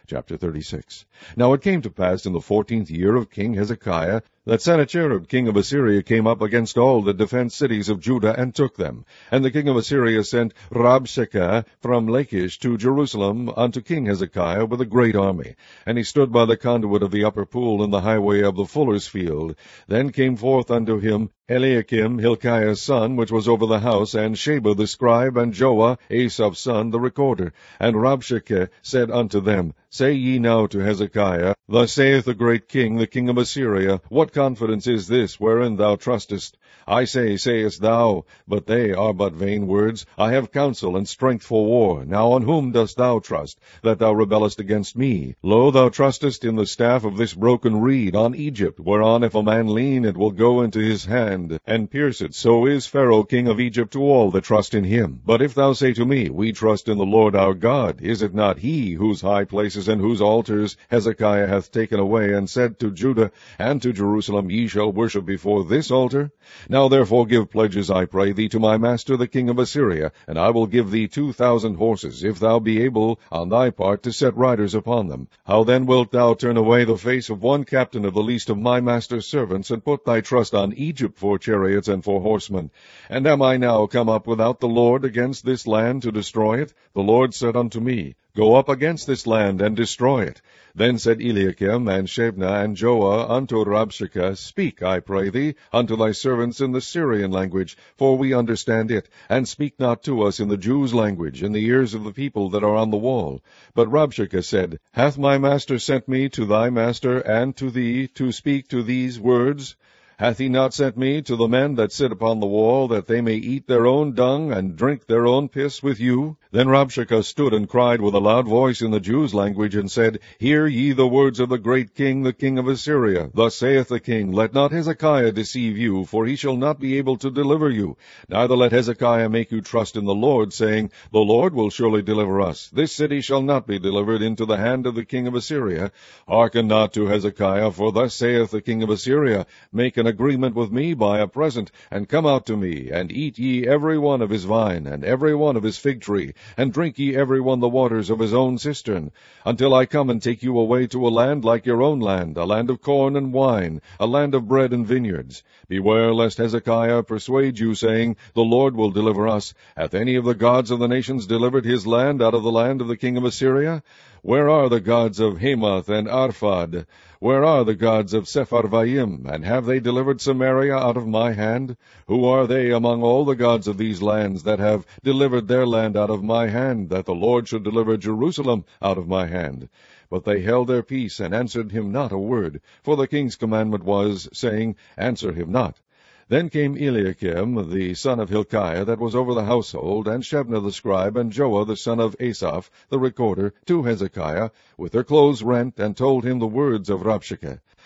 Chapter 36. Now it came to pass in the 14th year of King Hezekiah that Sennacherib king of Assyria came up against all the defenced cities of Judah and took them. And the king of Assyria sent Rabshakeh from Lachish to Jerusalem unto King Hezekiah with a great army. And he stood by the conduit of the upper pool in the highway of the fuller's field. Then came forth unto him Eliakim, Hilkiah's son, which was over the house, and Sheba the scribe, and Joah, Asaph's son, the recorder. And Rabshakeh said unto them, Say ye now to Hezekiah, Thus saith the great king, the king of Assyria, What confidence is this wherein thou trustest? I say, sayest thou, but they are but vain words. I have counsel and strength for war. Now on whom dost thou trust, that thou rebellest against me? Lo, thou trustest in the staff of this broken reed, on Egypt, whereon if a man lean, it will go into his hand, and pierce it. So is Pharaoh king of Egypt to all that trust in him. But if thou say to me, We trust in the Lord our God, is it not he whose high places and whose altars Hezekiah hath taken away, and said to Judah and to Jerusalem, Ye shall worship before this altar? Now therefore give pledges, I pray thee, to my master the king of Assyria, and I will give thee 2,000 horses, if thou be able on thy part to set riders upon them. How then wilt thou turn away the face of one captain of the least of my master's servants, and put thy trust on Egypt for chariots and for horsemen? And am I now come up without the Lord against this land to destroy it? The Lord said unto me, Go up against this land, and destroy it. Then said Eliakim, and Shebna, and Joah unto Rabshakeh, Speak, I pray thee, unto thy servants in the Syrian language, for we understand it, and speak not to us in the Jews' language, in the ears of the people that are on the wall. But Rabshakeh said, Hath my master sent me to thy master and to thee, to speak to these words? Hath he not sent me to the men that sit upon the wall, that they may eat their own dung, and drink their own piss with you? Then Rabshakeh stood and cried with a loud voice in the Jews' language, and said, Hear ye the words of the great king, the king of Assyria. Thus saith the king, Let not Hezekiah deceive you, for he shall not be able to deliver you. Neither let Hezekiah make you trust in the Lord, saying, The Lord will surely deliver us. This city shall not be delivered into the hand of the king of Assyria. Hearken not to Hezekiah, for thus saith the king of Assyria, Make an agreement with me by a present, and come out to me, and eat ye every one of his vine, and every one of his fig tree, and drink ye every one the waters of his own cistern, until I come and take you away to a land like your own land, a land of corn and wine, a land of bread and vineyards. Beware lest Hezekiah persuade you, saying, The Lord will deliver us. Hath any of the gods of the nations delivered his land out of the land of the king of Assyria? Where are the gods of Hamath and Arphad? Where are the gods of Sepharvaim? And have they delivered Samaria out of my hand? Who are they among all the gods of these lands that have delivered their land out of my hand, that the Lord should deliver Jerusalem out of my hand? But they held their peace, and answered him not a word, for the king's commandment was, saying, Answer him not. Then came Eliakim, the son of Hilkiah, that was over the household, and Shebna the scribe, and Joah the son of Asaph, the recorder, to Hezekiah, with their clothes rent, and told him the words of Rabshakeh.